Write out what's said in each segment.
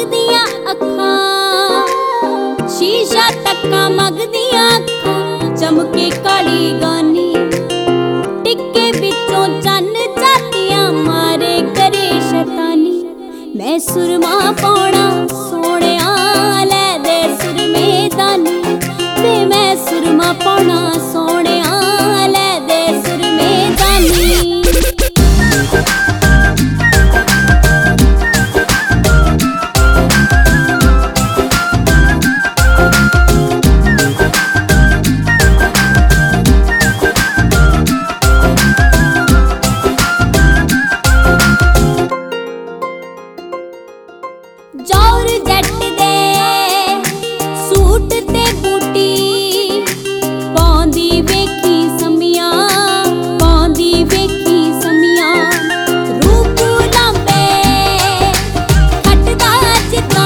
ਮੰਗਦੀਆਂ ਅੱਖਾਂ, ਸ਼ੀਸ਼ਾ ਤੱਕਾਂ ਮੰਗਦੀਆਂ ਅੱਖਾਂ, ਚਮਕੇ ਕਾਲੀ ਗਾਨੀ, ਟਿੱਕੇ ਵਿੱਚੋਂ ਚੰਨ ਝਾਤੀਆਂ ਮਾਰੇ ਕਰੇ ਸ਼ੈਤਾਨੀ। ਮੈਂ ਸੁਰਮਾ ਪਾਉਣਾ ਸੋਹਣਿਆ ਲੈ ਦੇ ਸੁਰਮੇ ਦਾਨੀ, ਵੇ ਮੈਂ ਸੁਰਮਾ ਪਾਉਣਾ ਸੋਹਣਿਆ ਲੈ ਦੇ ਸੁਰਮੇ ਦਾਨੀ। ਜੌਰ ਜੱਟ ਦੇ ਸੂਟ ਤੇ ਬੂਟੀ ਪਾਉਂਦੀ ਵੇਖੀ ਸਮੀਆਂ, ਪਾਉਂਦੀ ਵੇਖੀ ਸਮੀਆਂ। ਰੂਪ ਲਾਂਬੇ ਖੱਟਦਾ ਜਿੱਦਾਂ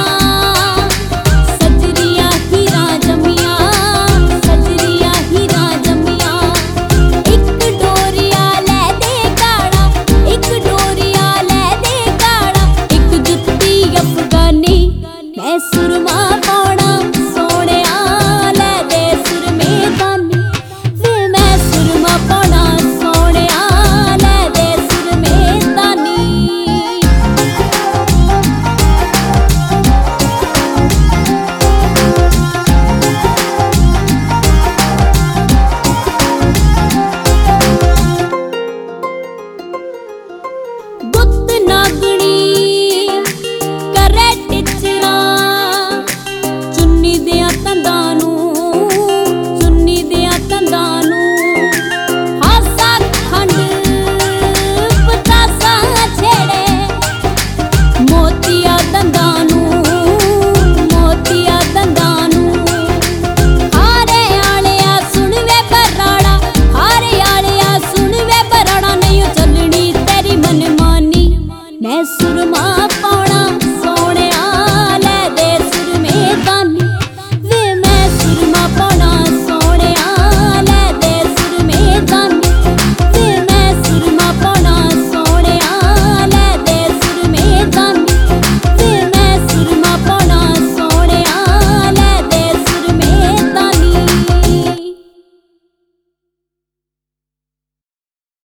ਸਜਰੀਆਂ ਹੀਰਾਂ ਜੰਮੀਆਂ, ਸਜਰੀਆਂ ਹੀਰਾਂ ਜੰਮੀਆਂ। ਇੱਕ ਡੋਰੀਆ ਲੈ ਦੇ ਕਾੜਾ, ਇੱਕ ਡੋਰੀਆ ਲੈ ਦੇ ਕਾੜਾ, ਇੱਕ ਜੁੱਤੀ ਅਫਗਾਨੀ। ਮੈਂ ਸੁਰਮਾ